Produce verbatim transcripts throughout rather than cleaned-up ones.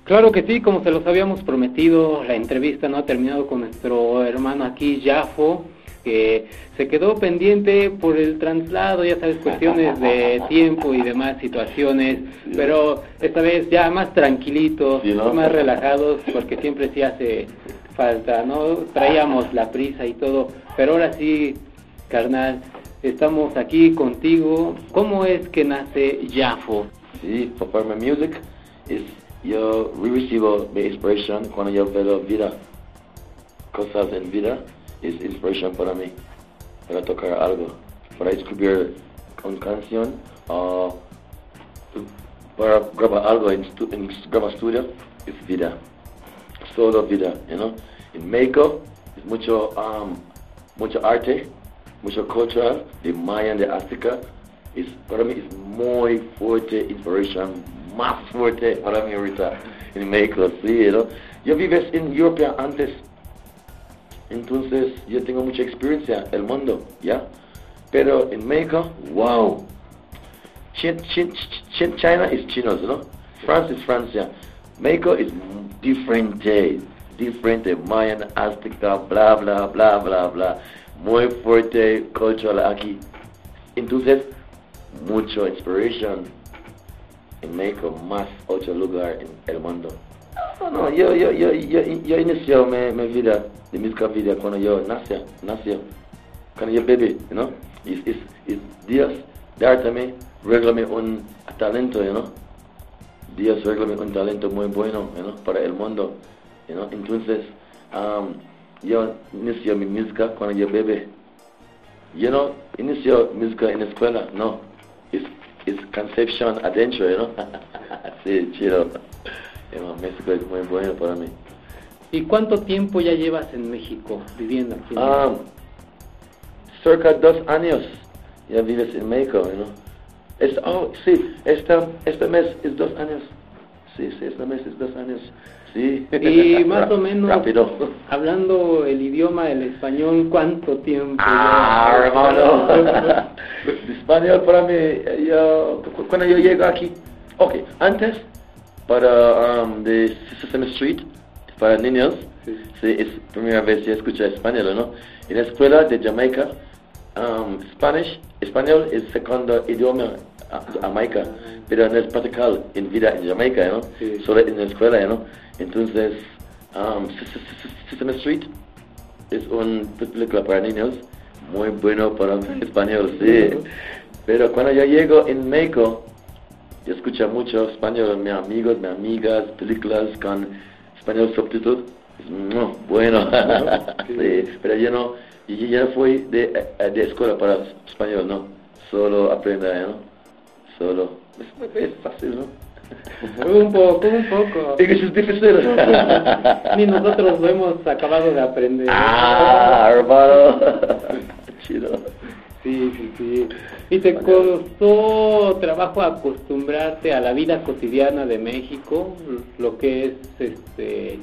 Claro que sí, como se los habíamos prometido, la entrevista no ha terminado con nuestro hermano aquí, Jafo, que se quedó pendiente por el traslado, ya sabes, cuestiones de tiempo y demás situaciones, pero esta vez ya más tranquilitos, sí, ¿no? más relajados, porque siempre sí hace falta, ¿no? Traíamos la prisa y todo, pero ahora sí, carnal, estamos aquí contigo. ¿Cómo es que nace Jafo? Sí, for my music is yo recibo mi inspiración cuando yo veo vida, cosas en vida, es inspiración para mí, para tocar algo, para escribir una canción o para grabar algo en, stu en grabar estudio, es vida, solo vida, you know. En México es mucho, um, mucho arte, mucho cultura de Maya, de África, es, para mí es muy fuerte inspiración, más fuerte para mí ahorita en México, sí, ¿no? Yo vives en Europa antes, entonces yo tengo mucha experiencia en el mundo, ¿ya? Pero en México, wow. Ch Ch Ch China es chinos, ¿no? France es Francia. México es diferente, diferente, Mayan, Azteca, bla, bla, bla, bla, bla. Muy fuerte cultural aquí. Entonces, mucha inspiración en México, más otro lugar en el mundo. No, no, yo, yo, yo, yo, yo inicié mi, mi vida, de música vida cuando yo nací, nací, cuando yo bebé, you know? Es, es, es Dios darme, regálame un talento, you know? Dios regálame un talento muy bueno, you know? Para el mundo, you know? Entonces, um, yo inicié mi música cuando yo bebé. Yo no inicio música en la escuela, no. Es, es concepción adentro, you know? Sí, chido. México es muy bueno para mí. ¿Y cuánto tiempo ya llevas en México, viviendo aquí? Um, cerca dos años ya vives en México, you know? Este, oh, sí, esta, este mes es dos años. Sí, sí, este mes es dos años. Sí. Y más o menos, rápido, hablando el idioma, el español, ¿cuánto tiempo? Ah, ya? Hermano. Español para mí, yo, cuando yo llego aquí, ok, antes, para um, de Sesame Street, para niños, sí. Sí, es la primera vez que escucho español, ¿no? En la escuela de Jamaica, um, Spanish, español es segundo idioma a Jamaica, pero no es practical en vida en Jamaica, ¿no? Sí. Solo en la escuela, ¿no? Entonces, um, Sesame Street es una película para niños, muy bueno para español, sí. Pero cuando yo llego en México, yo escucho mucho español, mis amigos, mis amigas, películas con español subtítulos, es muy bueno. Sí. Pero yo no, yo ya fui de, de escuela para español, ¿no? Solo aprender, ¿no? Solo, es, es fácil, ¿no? Un poco, un poco. Es que es difícil. Ni nosotros lo hemos acabado de aprender. Ah, hermano. Chido. Sí, sí, sí. ¿Y te costó trabajo acostumbrarte a la vida cotidiana de México? Lo que es, este...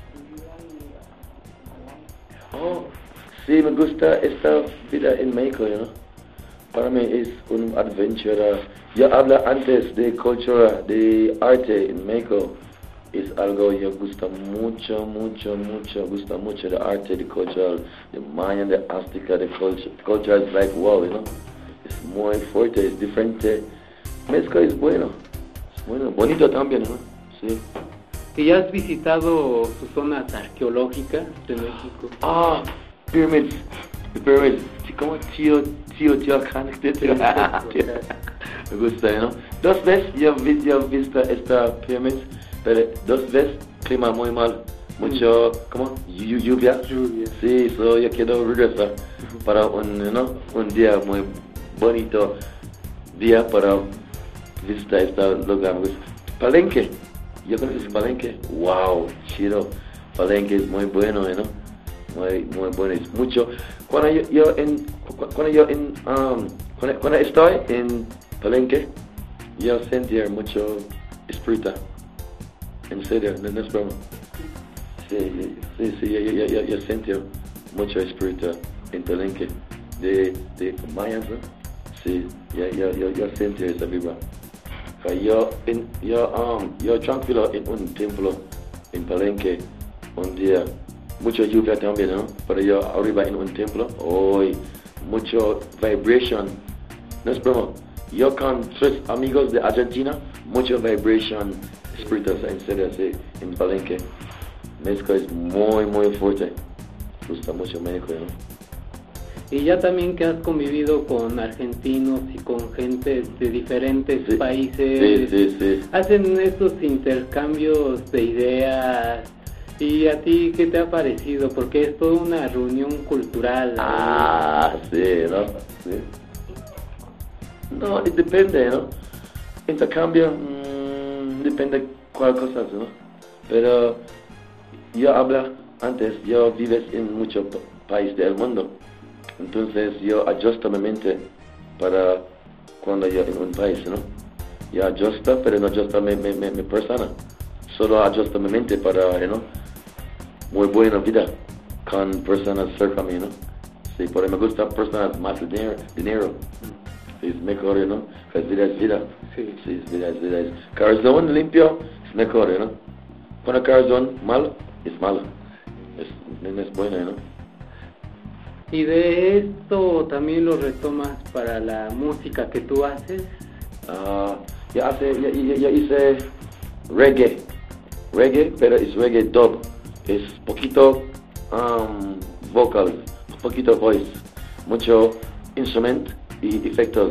Oh, sí, me gusta esta vida en México, ¿no? Para mí es una aventura. Yo hablo antes de cultura, de arte en México. Es algo que me gusta mucho, mucho, mucho. Gusta mucho de arte, de cultura, de Maya, de Azteca, de cultura. Cultura es like wow, you know? Es muy fuerte, es diferente. México es bueno, es bueno, bonito también, ¿no? Sí. ¿Y ya has visitado sus zonas arqueológicas de México? Ah, pyramids, pyramids. ¿Cómo tío, tío, tío, can me gusta, ¿no? Dos veces yo he yo visto esta pirámide, pero dos veces clima muy mal, mucho, ¿cómo? Lluvia. Lluvia. Sí, so yo quiero regresar para un, ¿no? Un día muy bonito, día para visitar este lugar. Palenque, yo conozco Palenque, wow, chido. Palenque es muy bueno, ¿no? Muy, muy bueno, es mucho. Cuando yo, yo en, cuando yo en, um, cuando, cuando estoy en Palenque, yo sentí mucho espíritu. En serio, no, no es broma. Sí, sí, sí, yo, yo, yo, yo sentí mucho espíritu en Palenque. De, de mayas, ¿no? Sí, yo, yo, yo, yo sentí esa vibra. Que yo, en, yo, um, yo tranquilo en un templo en Palenque un día, mucha lluvia también, ¿no? Pero yo arriba en un templo, hoy mucho vibration, no es broma. Yo con tres amigos de Argentina, mucho vibration espiritual, en serio, sí, en Palenque. México es muy, muy fuerte. Me gusta mucho México, ¿no? Y ya también que has convivido con argentinos y con gente de diferentes sí, países, sí, sí, sí. hacen estos intercambios de ideas. ¿Y a ti qué te ha parecido? Porque es toda una reunión cultural. Ah, ¿no? Sí, ¿no? Sí. No, depende, ¿no? Intercambio, mmm, depende cuál cosa, ¿no? Pero yo hablo antes, yo vives en muchos países del mundo. Entonces yo ajusto mi mente para cuando yo en un país, ¿no? Yo ajusto, pero no ajusto mi, mi, mi, mi persona. Solo ajusto mi mente para, ¿no? Muy buena vida con personas cerca de mí, ¿no? Sí, porque me gusta personas más de dinero. dinero. Sí, es mejor, ¿no? Que es vida, es vida. Sí. Sí, es vida, es vida. Es corazón limpio es mejor, ¿no? Cuando corazón malo, es malo. Es, no es bueno, ¿no? ¿Y de esto también lo retomas para la música que tú haces? Uh, ya, hace, ya, ya, ya hice reggae, reggae, pero es reggae dub, es poquito um, vocal, poquito voice, mucho instrument y efectos,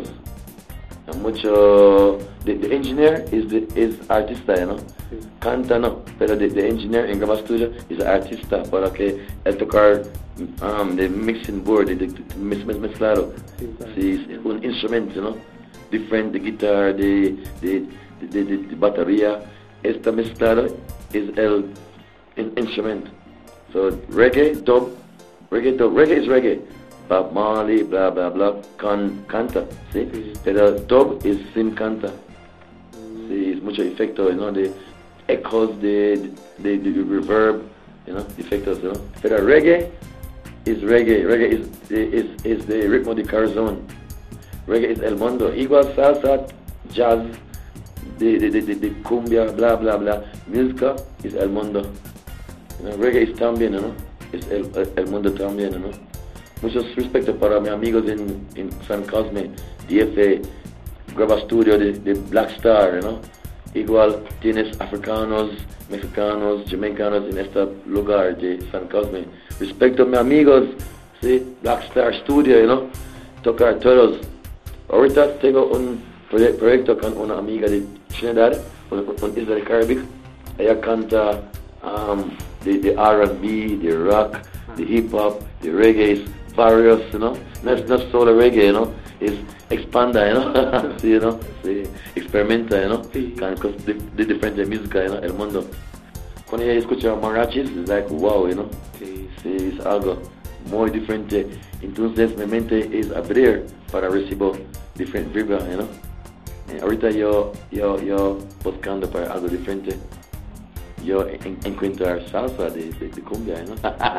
mucho, the, the engineer is the, is artista, ¿no? Sí. Canta no, pero the, the engineer en Graba Studio es artista para que el tocar um, the mixing board, the, the, the mez, mez, mezclado, sí, claro. Sí, es un instrumento, ¿no? Different, the guitar, the, the, the, the, the batería, esta mezclado es el in, instrumento. So reggae, dub, reggae, dub, reggae is reggae. Bob Marley, bla bla bla, con canta, ¿sí? Sí. Pero dub es sin canta. Mm. Sí, es mucho efecto, ¿no? De echoes, de, de, de, de reverb, you know, efectos, ¿no? Pero reggae es reggae, reggae es, es, es de ritmo de corazón. Reggae es el mundo, igual salsa, jazz, de, de, de, de, de cumbia, bla bla bla. Música es el mundo. You know, reggae es también, ¿no? Es el, el mundo también, ¿no? Muchos respetos para mis amigos en, en San Cosme, D F, Graba Studio de, de Black Star, ¿no? Igual tienes africanos, mexicanos, jamaicanos en este lugar de San Cosme. Respecto a mis amigos, sí, Black Star Studio, ¿no? Tocar todos. Ahorita tengo un proye proyecto con una amiga de Trinidad, una isla del Caribe. Ella canta um, de, de R and B, de rock, de hip hop, de reggae, varios, ¿no? No es, no es solo reggae, ¿no? Es expanda, ¿no? Sí, ¿no? Sí, experimenta, ¿no? Sí. Con cosas de, de diferente música, ¿no? El mundo. Cuando ella escucha mariachis, es like, wow, ¿no? Sí. Sí, es algo muy diferente. Entonces mi mente es abrir para recibir diferentes vibras, ¿no? Y ahorita yo, yo, yo buscando para algo diferente. Yo en, encuentro salsa de, de, de cumbia, ¿no?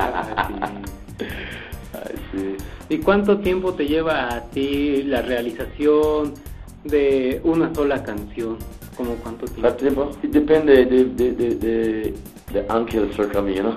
Sí. Ay, sí. ¿Y cuánto tiempo te lleva a ti la realización de una sola canción? ¿Cómo cuánto tiempo? ¿Cuánto tiempo? Depende de, de, de, de, de ángel cerca mío, ¿no?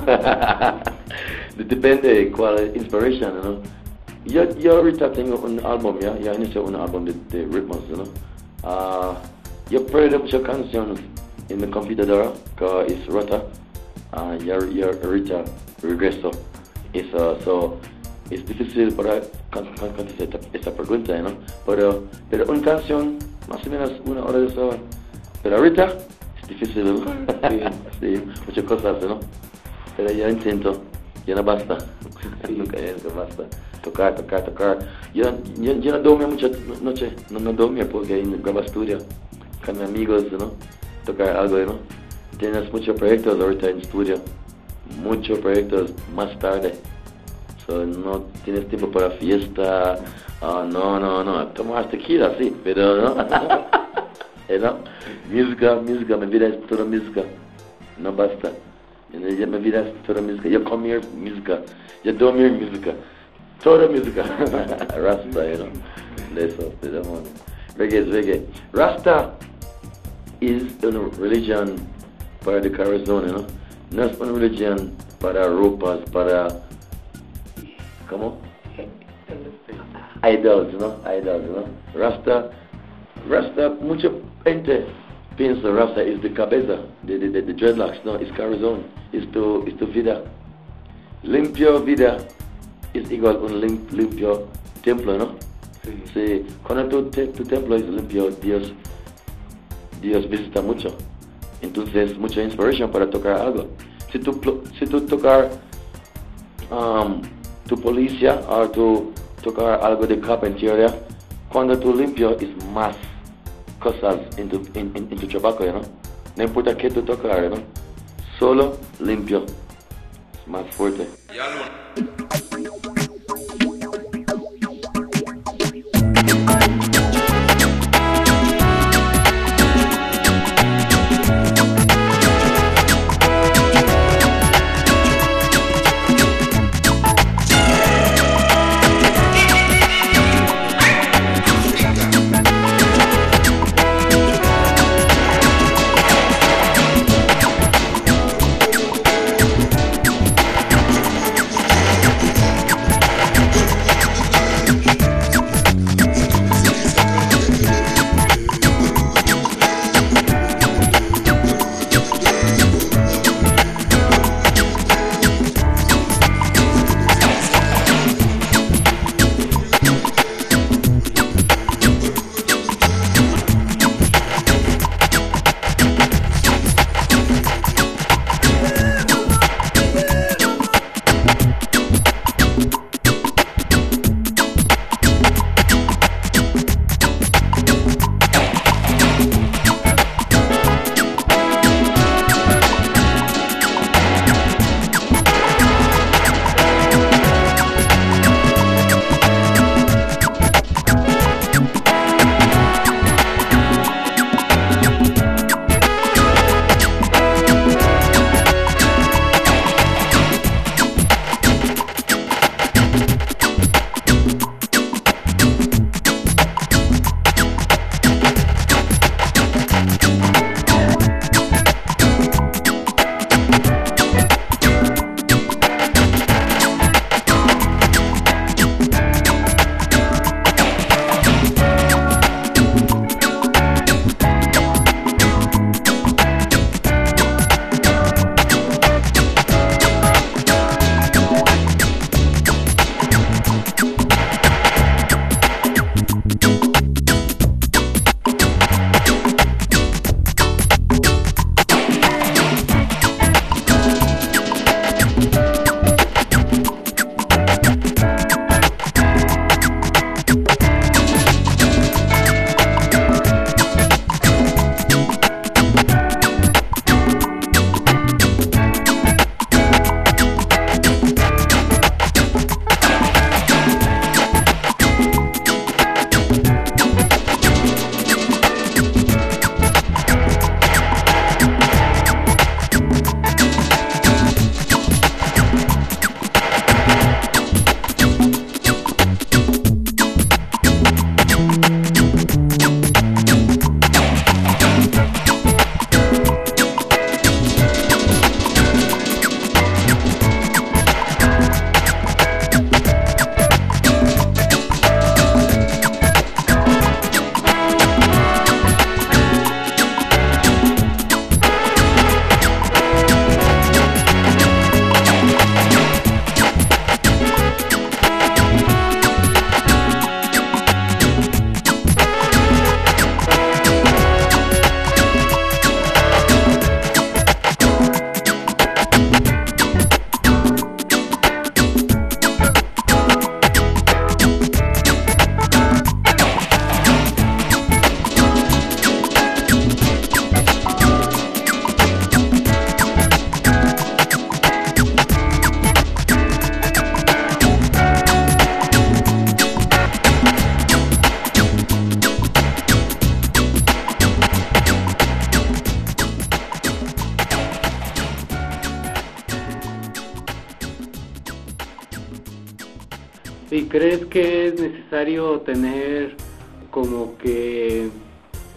Depende de cuál inspiración, ¿no? Yo, yo ahorita tengo un álbum, ¿ya? Ya inicio un álbum de, de ritmos, ¿no? Uh, yo pruebo muchas canciones en mi computadora que es rota. Uh, yo, yo ahorita regreso. Eso, so, es difícil para contestar esta, esta pregunta, ¿no? Pero, pero una canción, más o menos una hora de eso. Pero ahorita es difícil, ¿no? Sí, sí, muchas cosas, ¿no? Pero ya intento, ya no basta. Sí. Nunca, nunca basta. Tocar, tocar, tocar. Yo, yo, yo no dormía muchas noches, no, no dormía porque en Graba Studio con mis amigos, ¿no? Tocar algo, ¿no? Tienes muchos proyectos ahorita en estudio, muchos proyectos más tarde. So, no tienes tiempo para fiesta, oh, no, no, no, tomas tequila, sí, pero no. ¿No? Música, música, mi vida es toda música, no basta. Mi vida es toda música, yo comer música, yo dormir música, toda música. Rasta, you know, de eso, de demonios. Reggae es reggae. Rasta es una religión para el corazón, ¿no? No es una religión para ropas, para... ¿Cómo? Idols, ¿no? Idols, ¿no? Rasta, Rasta, mucha gente piensa Rasta es de cabeza, de, de, de, de dreadlocks, ¿no? Es corazón, es tu, es tu vida. Limpio vida es igual a un lim, limpio templo, ¿no? Sí. Sí. Cuando tu, te, tu templo es limpio, Dios, Dios visita mucho. Entonces, mucha inspiración para tocar algo. Si tú, si tú tocar um, tu policía o tu tocar algo de carpintería, cuando tú limpio es más cosas en tu, en, en, en tu trabajo, ¿no? No importa qué tú tocar, ¿no? Solo limpio es más fuerte. ¿Y crees que es necesario tener como que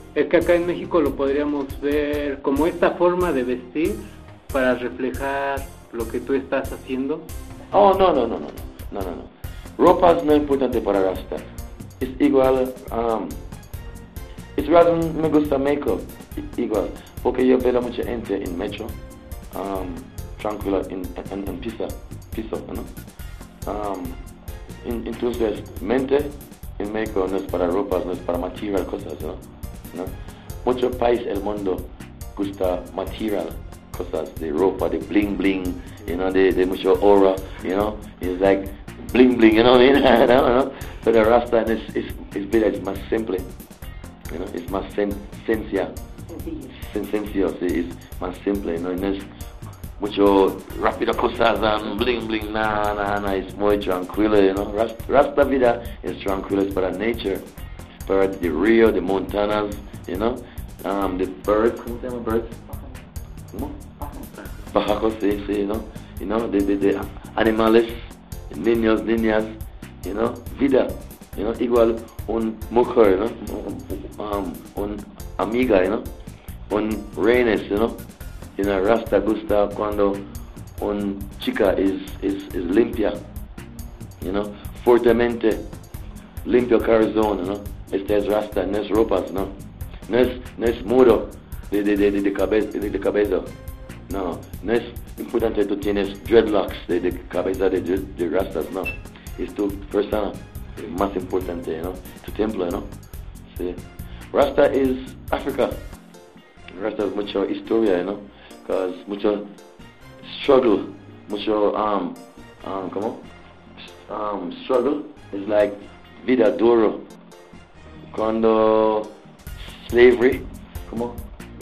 Es que acá en México lo podríamos ver como esta forma de vestir para reflejar lo que tú estás haciendo. Oh, no, no, no, no, no, no, no. Ropas no es importante para Rasta. Es igual, um, es razón me gusta México, igual, porque yo veo mucha gente en metro, um, tranquila, en, en, en piso, piso, ¿no? Um, en, entonces, mente en México no es para ropas, no es para material, cosas, ¿no? ¿No? Muchos países del mundo gusta material, cosas de ropa, de bling bling, you know, de, de mucho aura, you know, it's like bling bling, you know what I mean? no, no. Pero Rasta es, es, es vida, es más simple, you know, es más sen, sencilla, sencillo, sí, es más simple, ¿no? No es mucho rápido cosas, um, bling bling, nada, nada, na, es muy tranquilo, you know. Rasta, Rasta vida es tranquilo, es para nature, para the río, the montanas, you know, um, the birds, ¿cómo se llama birds? ¿Cómo? Pájaros, sí, sí, ¿no? You know, de, de, de animales, niños, niñas, you know, vida, you know, igual un mujer, ¿no? Um, un amiga, you know, un reines, you know, you know, Rasta gusta cuando un chica es, es, es limpia, you know, fuertemente limpio corazón, ¿no? Este es Rasta, no es ropas, ¿no? No es, no es muro de, de, de, de, cabeza, de, de cabeza. No, no es importante tú tienes dreadlocks de, de cabeza de, de, de rastas, no. Es tu persona más importante, ¿no? Tu templo, ¿no? Sí. Rasta es África. Rasta es mucha historia, ¿no? Because mucho struggle, mucho, um, um, ¿cómo? Um, struggle is like vida duro. Cuando slavery, ¿cómo?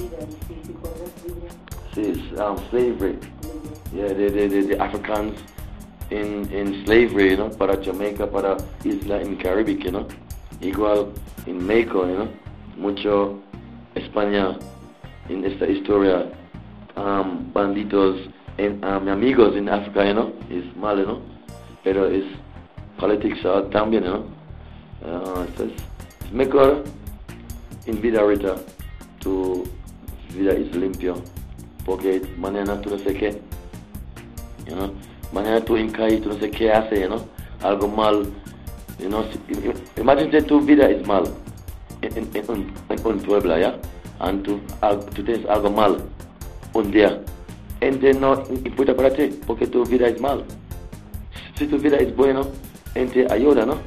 Sí, um, slavery. Yeah, the, the, the, the Africans in, in slavery, you know, para Jamaica, para isla en Caribe, you know. Igual en México, you know. Mucho España en esta historia, um, banditos, en, um, amigos en África, you know. Es malo, ¿no? Pero es politics uh, también, you know. Uh, entonces, es mejor en vida ahorita, tu vida es limpio. Porque mañana tú no sé qué, you know? Mañana tú en calle tú no sé qué hace, you know? Algo mal, you know? Imagínate tu vida es mal en, en, en, un, en un pueblo, ¿ya? Y tú, tú tienes algo mal un día, entonces no importa para ti porque tu vida es mal. Si tu vida es buena, entonces ayuda, ¿no?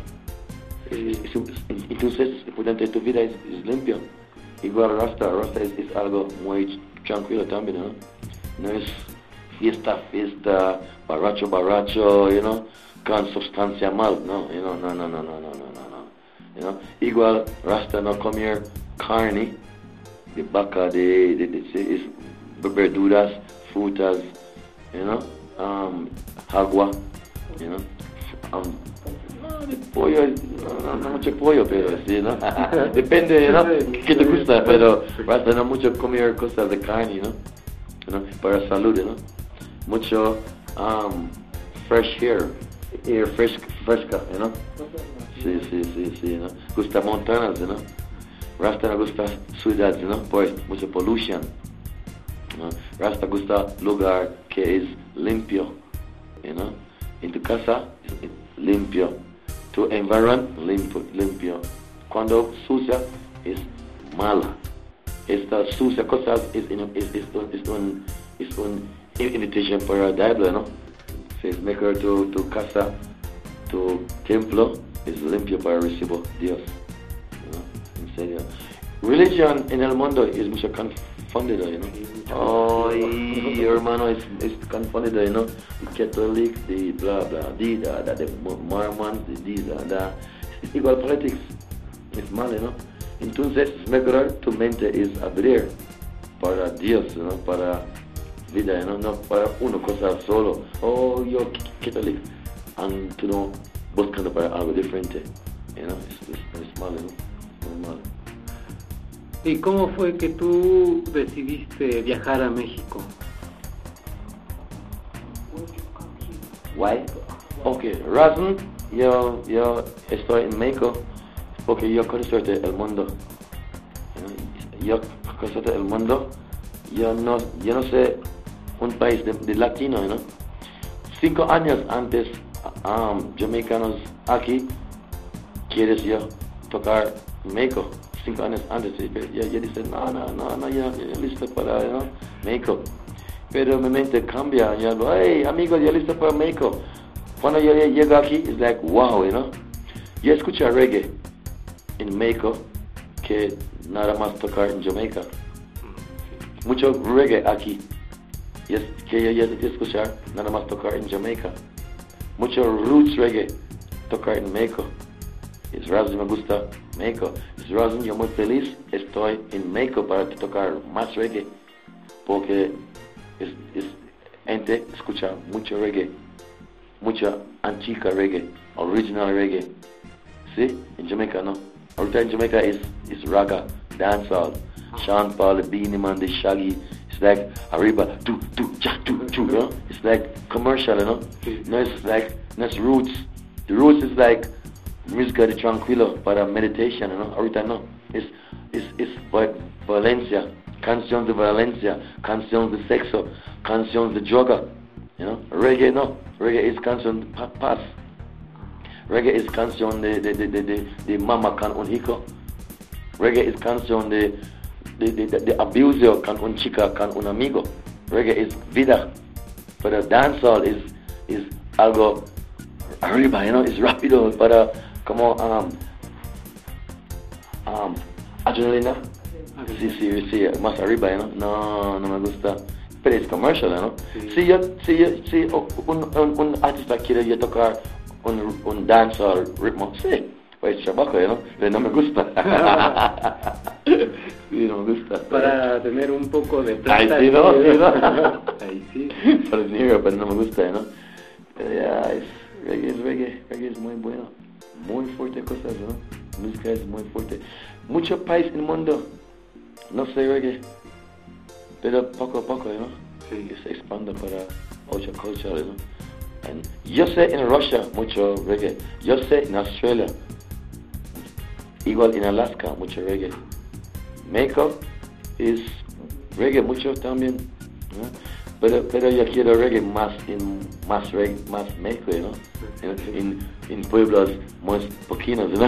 Entonces es importante tu vida es, es limpia. Igual Rasta, Rasta es, es algo muy tranquilo también, ¿no? No es fiesta, fiesta, barracho, barracho, you know, con sustancia mal, no, you know, no, no, no, no, no, no, no, no, you know. Igual Rasta no comer carne de vaca, de, de, de, de es verduras, frutas, you know, um, agua, you know, um, de pollo, no, no mucho pollo, pero sí, ¿no? Depende, ¿no? ¿Qué te gusta? Pero Rasta no mucho comer cosas de carne, ¿no? ¿No? Para salud, ¿no? Mucho um, fresh air, air fresh, fresca, ¿no? Sí, sí, sí, sí, ¿no? Gusta montanas, ¿no? Rasta no gusta ciudad, ¿no? Pues mucho pollution, ¿no? Rasta gusta lugar que es limpio, ¿no? En tu casa, limpio. Tu environment limpio, limpio. Cuando sucia es mala. Esta sucia cosas es, es, es, es, un, es, un, es un invitation para el diablo, ¿no? Es mejor tu, tu casa, tu templo es limpio para recibir Dios, ¿no? En serio. Religión en el mundo es mucho confundido, ¿no? Oh, y hermano es, es confundido, ¿no? The Catholic, the bla bla, the da, da, the Mormons, the da, da. Es igual politics, es malo, ¿no? Entonces es mejor tu mente es abrir para Dios, ¿no? Para vida, ¿no? No para una cosa solo. Oh, yo católico, y tú no buscando para algo diferente, ¿no? Es, es, es malo, ¿no? Muy malo. ¿Y cómo fue que tú decidiste viajar a México? Why? Okay, razón yo, yo estoy en México porque yo conozco el mundo. yo conozco el mundo, yo no, yo no sé un país de, de latino, ¿no? Cinco años antes, um, jamaicanos aquí, quieres yo tocar México. Cinco años antes, yo, yo dije, no, no, no, no, yo, yo listo para, ¿no? México. Pero mi mente cambia, yo digo, hey, amigo, yo listo para México. Cuando yo llego aquí, es like, wow, you know. Yo escucho reggae en México que nada más tocar en Jamaica. Mucho reggae aquí es que yo, yo, yo escuchar nada más tocar en Jamaica. Mucho roots reggae tocar en México. Es razón me gusta México. Es razón yo muy feliz estoy en México para tocar más reggae porque es, es gente escucha mucho reggae. Mucha antica reggae, original reggae. ¿Sí? En Jamaica no. Ahorita en Jamaica es, es raga, dancehall. Sean Paul, Beanie Man, the Shaggy. It's like arriba, tu, tu, cha, tu, tu, you know? It's like commercial, you know? No, it's like, no, it's roots. The roots is like música de tranquilo para meditation, you know? Ahorita no. It's, it's, it's like Valencia, canciones de Valencia, canciones de sexo, canciones de droga. You know, reggae no, reggae is canción de paz. Reggae is canción de, de, de, de, de, de mama con un hijo. Reggae is canción de, de, de, de, de abuso con un chica, con un amigo. Reggae is vida. Pero dancehall is, is algo arriba, you know, es rápido para como um, um, adrenalina. Sí, sí, sí, más arriba, you know? No, no me gusta. Pero es comercial, ¿no? Sí. Si yo, si yo, si un, un, un artista quiere yo tocar un, un dancehall ritmo, sí, pues trabajo, ¿no? Pero no me gusta. Sí, no me gusta. Para tener un poco de plata. Ay, sí, no, sí, no. Ay, sí. Para el dinero, pero no me gusta, ¿no? Pero ya, es, reggae es reggae, reggae es muy bueno. Muy fuerte cosas, ¿no? Música es muy fuerte. Muchos países en el mundo no sé reggae. Pero poco a poco, ¿no? Sí. Que se expande para ocho culturas, ¿no? And yo sé en Rusia mucho reggae. Yo sé en Australia. Igual en Alaska mucho reggae. México es reggae mucho también, ¿no? Pero, pero yo quiero reggae más en más reggae, más México, ¿no? En, en, en pueblos más pequeños, ¿no?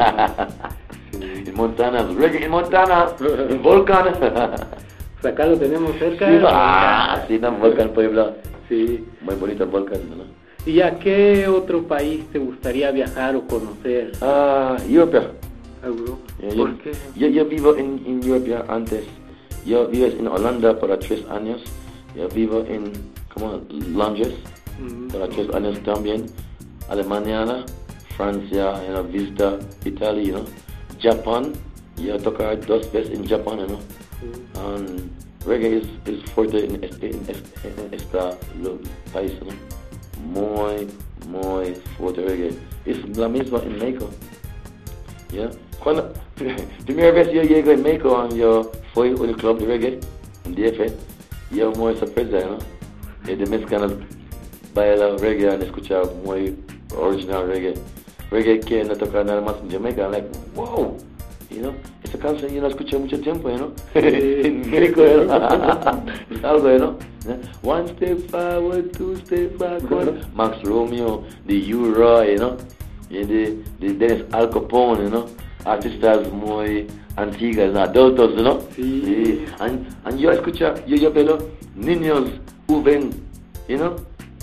Sí. En Montana, reggae en Montana, en volcán. Pues acá lo tenemos cerca. Sí, ah, sí, un volcán Puebla. Sí. Muy bonito el volcán, ¿no? ¿Y a qué otro país te gustaría viajar o conocer? Ah, Europa. Europa. Yeah, ¿Por yo, qué? Yo, yo vivo en, en Europa antes. Yo vivo en Holanda por tres años. Yo vivo en como Londres mm-hmm. por tres años también. Alemania, Francia, you know, visita Italia, ¿no? Japón. Yo tocar dos veces en Japón, ¿no? Um, reggae es, es fuerte en este, en este, en este país, ¿no? Muy, muy fuerte reggae. Es la misma en México. ¿Ya? Cuando, primera vez yo llego en México, yo fui a un club de reggae en D F. Yo muy sorpresa, ¿no? Y de mexicanos bailan reggae, han escuchado muy original reggae. Reggae que no toca nada más en Jamaica. I'm like, wow, you know? Esa canción yo la escuché mucho tiempo, ¿no? En México, ¿no? Es algo, ¿no? One step forward, two step backward. Max Romeo, de U-Roy, ¿no? Y de, de Dennis Al Capone, ¿no? Artistas muy antiguos, ¿no? Adultos, ¿no? Sí. Sí. And, and yo escucho, yo, yo veo niños joven, you know?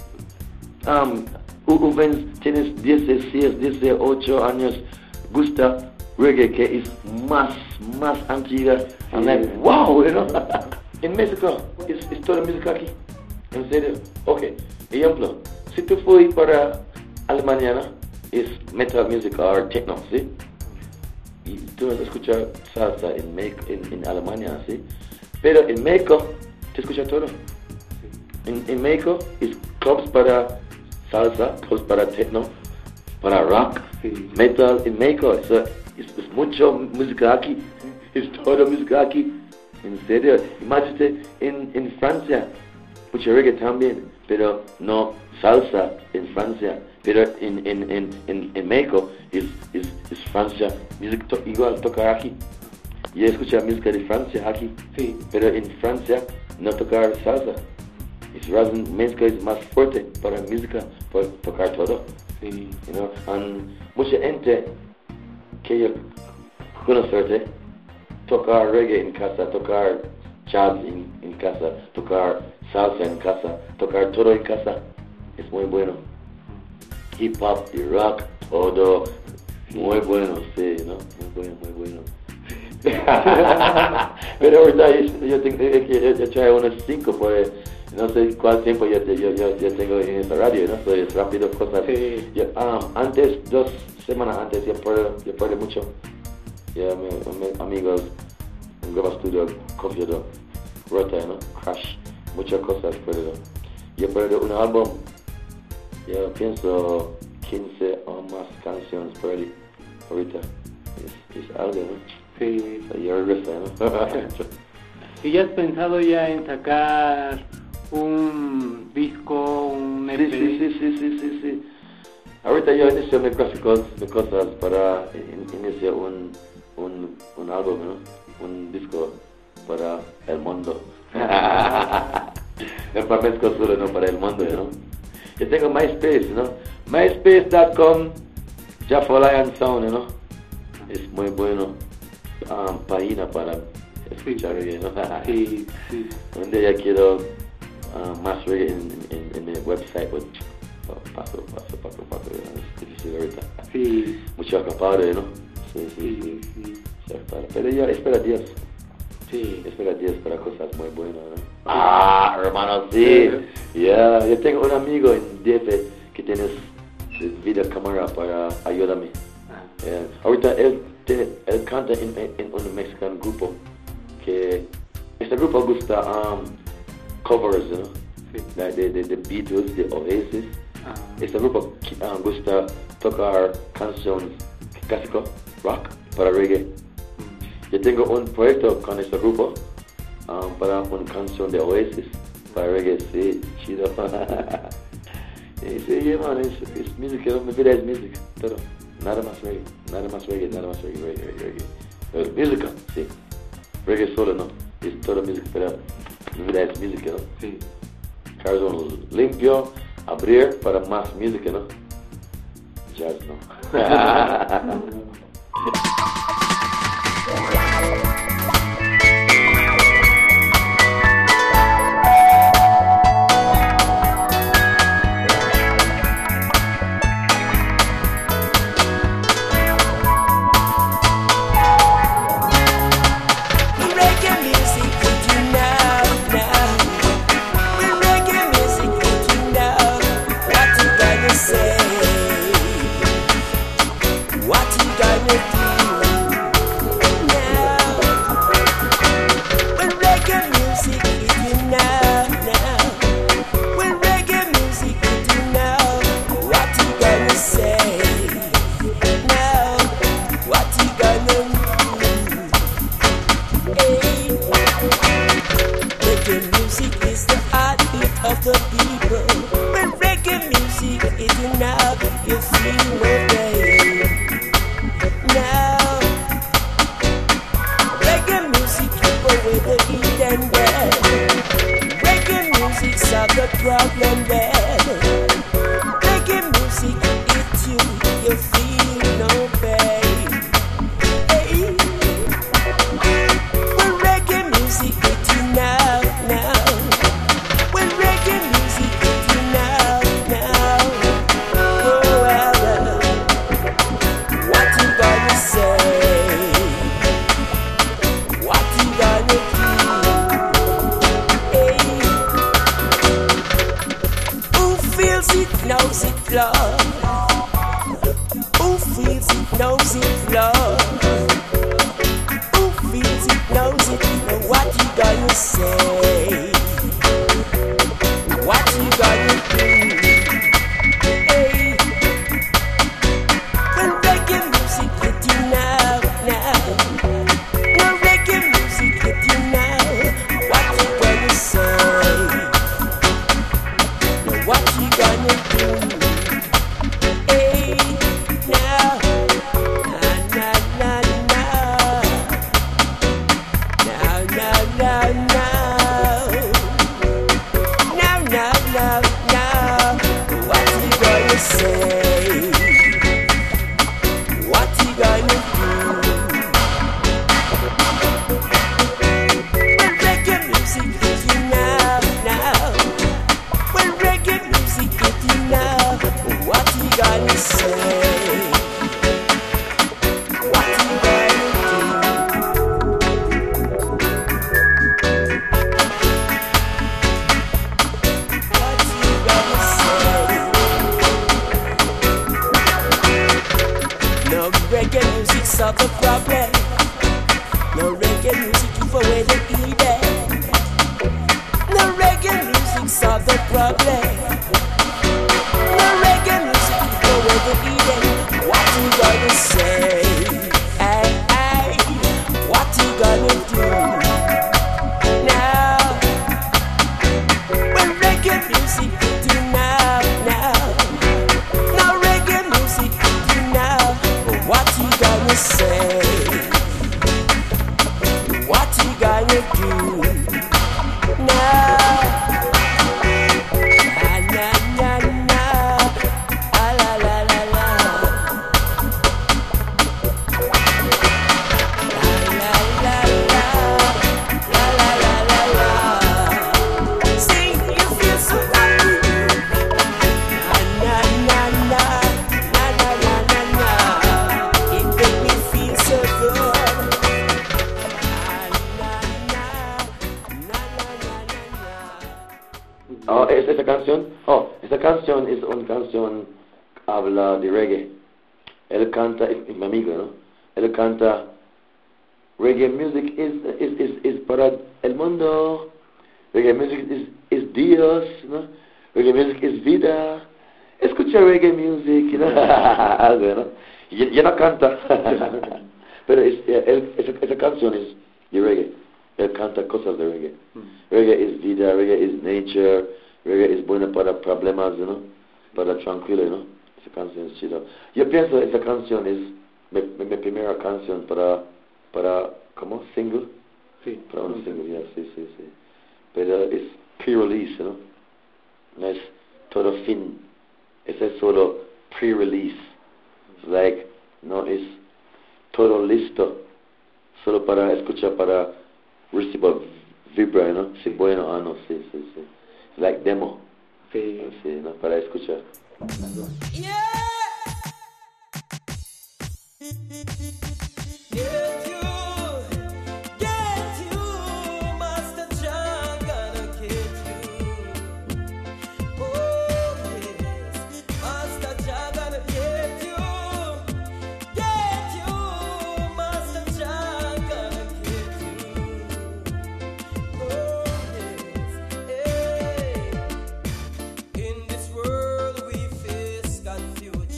Um, joven, tienes dieciséis, dieciocho años, gusta reggae que es más, más antigua. Sí. I'm like, wow, you know? En México, es, es toda la música aquí. En serio. Ok, ejemplo, si tú fui para Alemania, es metal music o techno, ¿sí? Y tú vas a escuchar salsa en, en, en Alemania, ¿sí? Pero en México, te escucha todo. En, en México, es clubs para salsa, clubs para techno, para rock, sí. Metal. En México, es, es, es mucho música aquí, es toda música aquí. En serio, imagínate en, en Francia, mucho reggae también, pero no salsa en Francia, pero en, en, en, en, en México es, es, es Francia, music to, igual tocar aquí. Yo escucho música de Francia aquí, Sí. pero en Francia no tocar salsa. Es razón, México es más fuerte para música, para tocar todo. Sí. You know, and mucha gente que yo conozco, tocar reggae en casa, tocar jazz en, en casa, tocar salsa en casa, tocar todo en casa, es muy bueno. Hip hop y rock, todo, muy bueno, sí, ¿no? Muy bueno, muy bueno. Pero ahorita yo, yo tengo que yo traigo unos cinco, pues no sé cuál tiempo yo, yo, yo, yo tengo en esta radio, ¿no? Soy rápido, cosas. Sí. Yo, um, antes, dos semanas antes, yo puedo, yo puedo mucho. Ya, mi, mi, amigos, un graba estudio, cogido, rota, ¿no? Crash, muchas cosas puedo. Yo puedo un álbum, yo pienso quince o más canciones por ahí, ahorita. Es, es algo, ¿no? Sí. Yo regreso, ¿no? ¿Y ya has pensado ya en sacar un disco, un E Sí, P? sí, sí, sí, sí, sí, sí. Ahorita yo inicio mis gráficos, mis cosas para in, iniciar un, un, un álbum, ¿no? Un disco para el mundo. No para México solo, no para el mundo, ¿no? Yo tengo MySpace, ¿no? MySpace punto com, Jafo Lion Sound, ¿no? Es muy bueno. Um, página para escuchar reggae, ¿no? Sí, sí. Un día quiero uh, más reggae en, en, en mi website, pues, oh, paso, paso, paso, paso, es difícil ahorita. Sí. Mucho acapare, ¿no? Sí, sí, Sí, sí. sí. Sí, para- Pero yo espero a Dios, Sí. espero a Dios para cosas muy buenas, ¿no? Ah, hermano, sí. Ya, yeah. Yo tengo un amigo en D F que tiene videocámara para ayudarme. Ah, Eh, ahorita él, tiene, él canta en, en, en un mexicano grupo que este grupo gusta um, covers, ¿no? sí. de, de, de, de Beatles, de Oasis. Ah, Este grupo um, gusta tocar canciones clásicos, rock, para reggae. mm, Yo tengo un proyecto con este grupo um, para una canción de Oasis, para reggae, sí, chido. Y sí, hermano, es, es música, mi vida es música, todo. Nada más reggae, nada más reggae, nada más reggae, reggae, reggae, reggae. Pero música, sí. Reggae solo no, es toda música, pero mi vida es música, ¿no? sí. Corazón limpio, abrir para más música, ¿no? Jazz, ¿no? Reggae music, did you know now? When reggae music, did you know what you gonna say? What you gonna do now? When reggae music, did you know now? When reggae music, did you know what you gonna say? Now, what you gonna do? Reggae music is the heartbeat of the people. When reggae music is enough, you feel no pain. Now, reggae music keep away the heat and dead. Reggae music solve the problem bad. Reggae music hit you, you feel no pain. Hey. When reggae music hit you now, now. When reggae music hit you now, now. Oh, well, uh, what you gonna say? What you gonna do? Hey. now, now. Now, now, now, now. What you gonna say? What you gonna do? When reggae music hit you now, now. When reggae music hit you now, what you gonna say? What you gonna do? What you gonna say? No reggae music solve the problem. No reggae music keep away the evil. No reggae music solve the problem. No reggae music keep away the evil. What you gonna say? Hey, hey, what you gonna do now? When reggae music hit you now, now. No reggae music hit you now. What you gonna say? What you gonna do now? Na na na na, ah, la la la la, la la la la, la la la la. See, you feel so happy. Na na na na na na na na, it make me feel so good. Oh, es esa canción. Oh, esa canción es una canción habla de reggae. Él canta, es mi amigo, ¿no? Él canta reggae music is is is, is para el mundo. Reggae music is is Dios, ¿no? Reggae music is vida. Escucha reggae music, ¿no? Algo, ¿no? Y ya no canta. Pero es, él, esa, esa canción es de reggae. Él canta cosas de reggae. Reggae es vida, reggae es nature, reggae es bueno para problemas, ¿no? Para tranquilo, ¿no? Esa canción es chida. Yo pienso esa canción es mi, mi, mi primera canción para, para, ¿cómo? Single. Sí. Para un single, ya, sí, sí, sí. Pero es pre-release, ¿no? No es todo fin. Ese es solo pre-release. It's like, no es todo listo. Solo para escuchar, para recibir vibra, ¿no? Sí, bueno, ah, no, sí, sí, sí. It's like demo. Sí. Sí, ¿no? Para escuchar. Yeah. Get you, get you, Master John gonna get you. Oh yes, Master John gonna get you, get you, Master John gonna get you. Oh yes, hey. In this world we face confusion.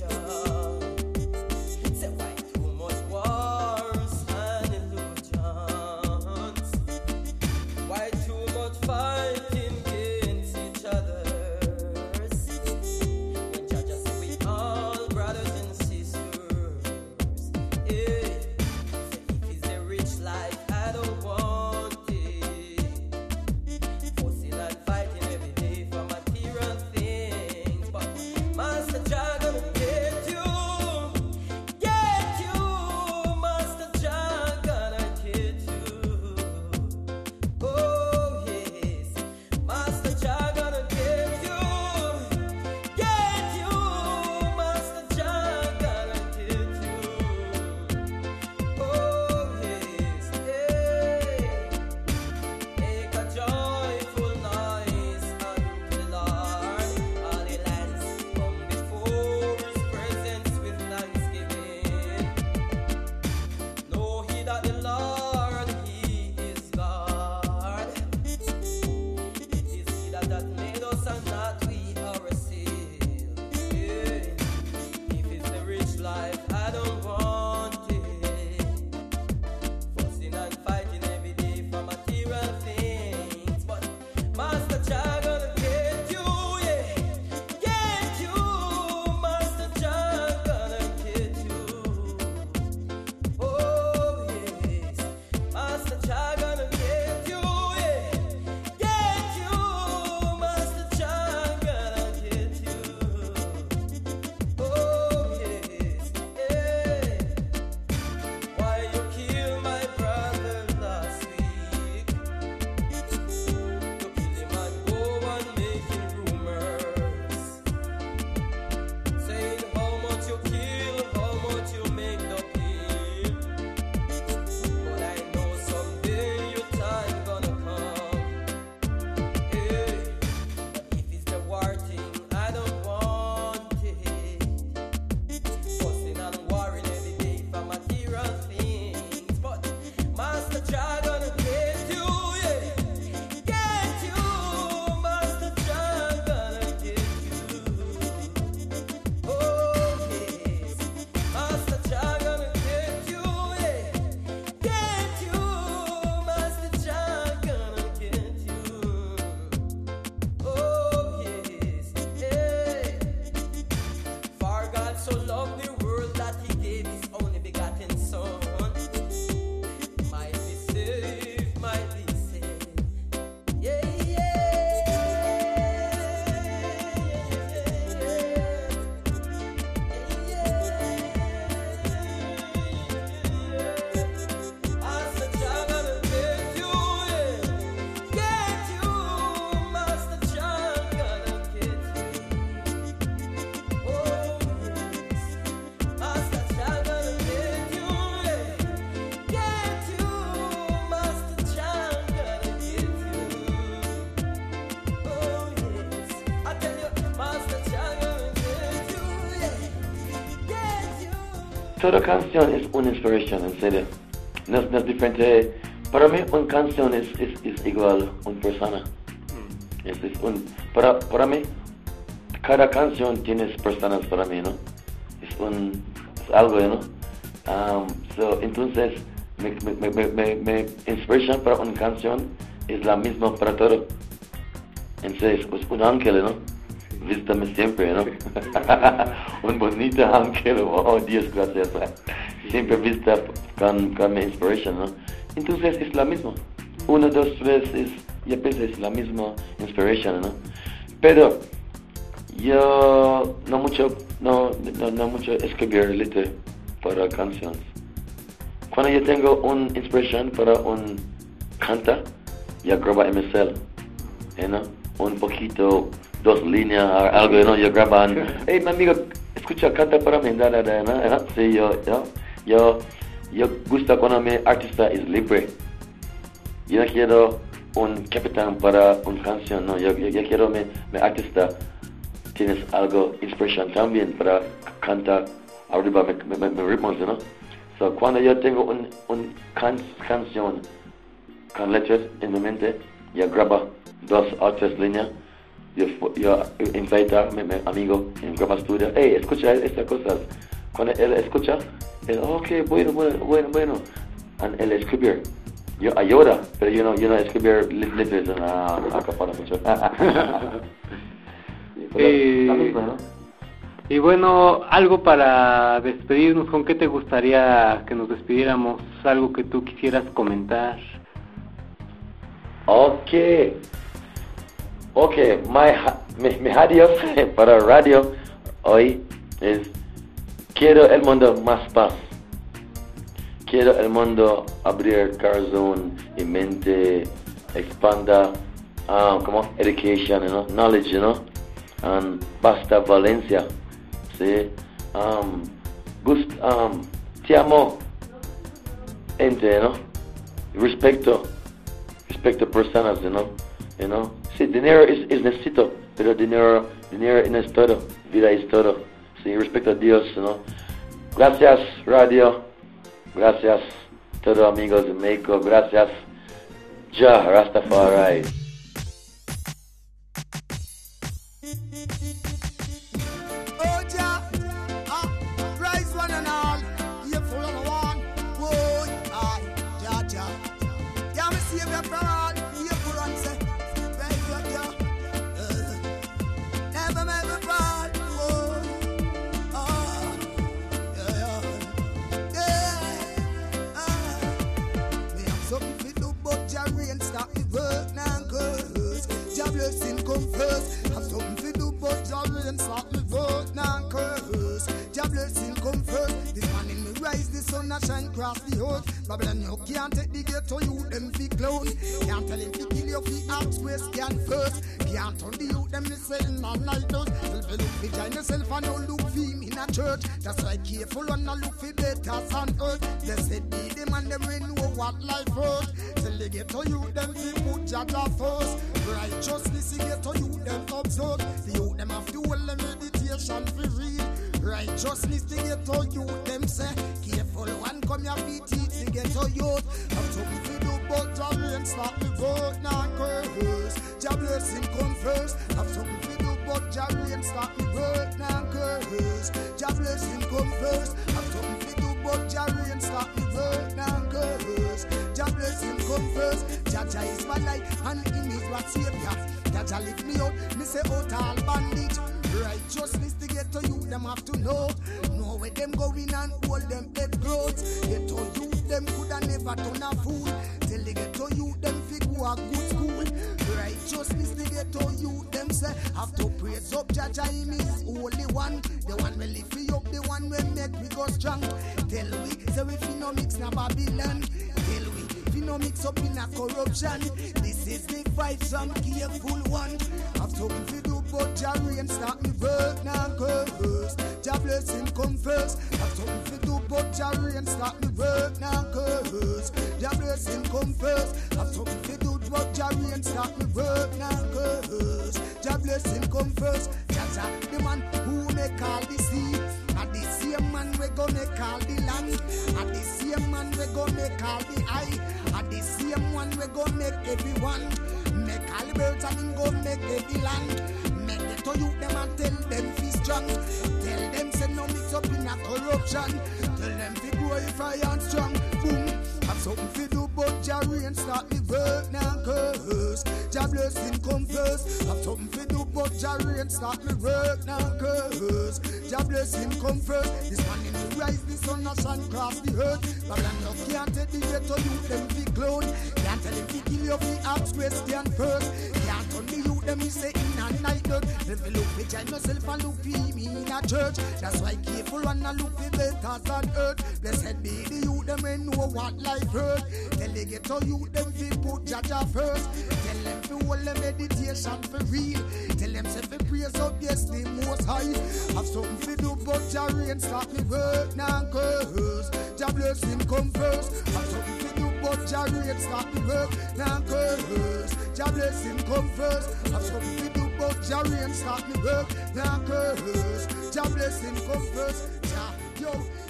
toda canción es una inspiración, en serio. No, no es diferente. Para mí, una canción es, es, es igual a una persona. Mm. Es, es un, para, para mí, cada canción tiene personas para mí, ¿no? Es, un, es algo, ¿no? Um, so, entonces, mi, mi, mi, mi, mi inspiración para una canción es la misma para todo. Entonces, es un ángel, ¿no? Vístame siempre, ¿no? Un bonito ángel, oh Dios, gracias. Siempre vista con, con mi inspiración, ¿no? Entonces es la misma. Uno, dos, tres, es, y a veces es la misma inspiración, ¿no? Pero yo no mucho, no, no, no mucho escribir letra para canciones. Cuando yo tengo una inspiración para un canta, yo grabo M S L, ¿no? Un poquito, dos líneas, algo, ¿no? Yo graban, hey, mi amigo, escucha, canta para mí, da, da, da, ¿no? Sí, yo, yo, yo, yo gusta cuando mi artista es libre. Yo no quiero un capitán para una canción, no, yo, yo, yo quiero mi, mi artista, tienes algo, inspiración también para cantar arriba mi, mi, mi ritmos, ¿no? So, cuando yo tengo un, un can, canción con letras en mi mente, yo grabo dos o tres líneas, yo, yo invito a mi, mi amigo en graba estudio, hey, escucha estas cosas. Cuando él escucha, él, ok, bueno, bueno, bueno, bueno. Y él escribe. Yo ayuda, pero yo no, yo no escribir letras en la acá mucho. y, y bueno, algo para despedirnos, ¿con qué te gustaría que nos despidiéramos? Algo que tú quisieras comentar. Ok, ok, my, mi, mi radio para radio hoy es quiero el mundo más paz. Quiero el mundo abrir corazón y mente, expanda, um, como education, you know, knowledge, you know, and basta Valencia, sí, um, gust, um, te amo, gente, you know, respeto, respeto personas, you know, you know, sí, dinero es, es necesito, pero dinero, dinero no es todo, vida es todo, sí, respeto a Dios, you know. Gracias, radio. Gracias, todos amigos de México. Gracias, Jah Rastafari. Oh, Jah, ah, praise one and all. You're full of one. Whoa, I, Jah, Jah. Yeah, me save you from all. You're full on say, praise your Jah. Uh, never, never fall. Whoa, oh, yeah, yeah. Something fi do, but Jah rain stop me work now, cause Jah blessing come first. Have something fi do, but Jah rain stop me work now, cause Jah blessing come first. This morning me rise, the sun a shine across the earth. Babylon you can't take the ghetto, you them fi clown. Can't tell him fi kill you fi ask where scan first. Can't turn the youth them me saying all night out. Self look fi join yourself and no look fi me in a church. That's why careful and no look fi better on earth. Blessed be them and them we know what life worth. Till they get to you, them fi put Jaja first. Righteousness they get to you, them observe. The youth them have to hold the meditation fi real. Righteousness they get to you, them say. Careful one come your feet teach they get to youth. Have something fi do but Jah rain stop me vote now curse. Jah blessing come first. Have something fi do but Jah rain stop me vote now curse. Jah blessing come first. Have something fi do but Jah rain stop me vote now curse. Jah blessing come first. Jaja is my life and him is my savior. Jaja lift me out, me say out all bandage. Righteousness to get to you, them have to know. Know where them going and hold them head growth. Get to you, them coulda never turn a fool. Till they get to you, them fi go a good school. Righteousness to get to you, them say have to praise up Jaja, him is only one. The one will lift me up, the one will make me go strong. Tell we, say we fi no mix na Babylon. Tell we, fi no mix up in a corruption. This is the fight, some careful one. Have something fi do, but Jah rain stop me work now curse. Jah blessing come first. Have something fi do, but Jah rain stop me work now curse. Jah blessing come first. Have something fi do, but Jah rain stop me work now curse. Jah blessing come first. Jah Jah, the man who make all the sea, and the same man we go make all the land. And the same man we go make all the eye. And the same one we go make everyone. Make all the birds and him go make every land. Make it to you them and tell them fi strong. Tell them say no mix up in a corruption. Tell them fi grow if I am strong. Boom. Have something fi do but Jah rain start me work now curse. Jah blessing come first. Have something fi do but Jah rain start me work now curse. Jah blessing come first. This morning we rise, the sun a shine across the earth. Babylon no can't take the ghetto youth them fi clone. Can't tell them fi kill you fi ask question first. Can't turn the youth them fi say in a night dirt. Them fi look fi child myself and look fi me in a church. That's why careful and a look fi better than earth. Blessed be the youth them when know what life hurt. Tell the ghetto youth them fi put Jah Jah first. Tell them fi hold them meditation for real. Tell them say fi praise up yes the most high. Have something fi do but Jah rain start me work now curse. Jah blessing come first. Have something fi do but Jah rain start me work now curse. Jah blessing come first. Have something fi do but Jah rain start me work now curse. Jah blessing come first. Jah yo.